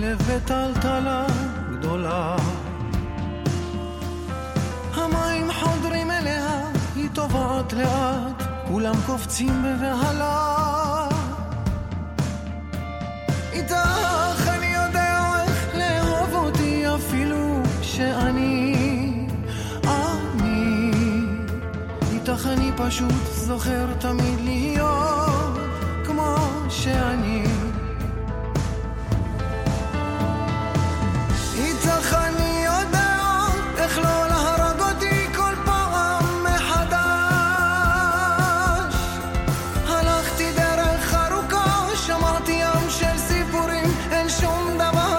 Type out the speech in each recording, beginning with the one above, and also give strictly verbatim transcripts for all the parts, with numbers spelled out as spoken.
הלב בטלטלה גדולה, המים חודרים אליה, היא טובעת לאט, כולם קופצים בבהלה. איתך אני יודע איך לאהוב אותי אפילו שאני אני, איתך אני פשוט זוכר תמיד להיות כמו שאני. איתך אני יודע איך לא להרוג אותי כל פעם מחדש. הלכתי דרך ארוכה, שמעתי ים של סיפורים, אין שום דבר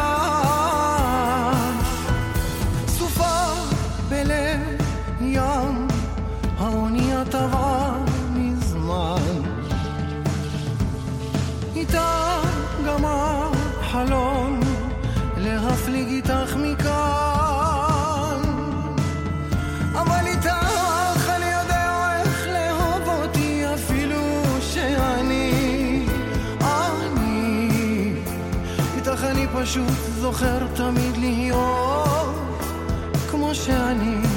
חדש. סופה בלב ים, האונייה טבעה מזמן. איתה גם החלום להפליג איתך מכאן, אבל איתך אני יודע איך לאהוב אותי אפילו שאני אני, איתך אני פשוט זוכר תמיד להיות כמו שאני.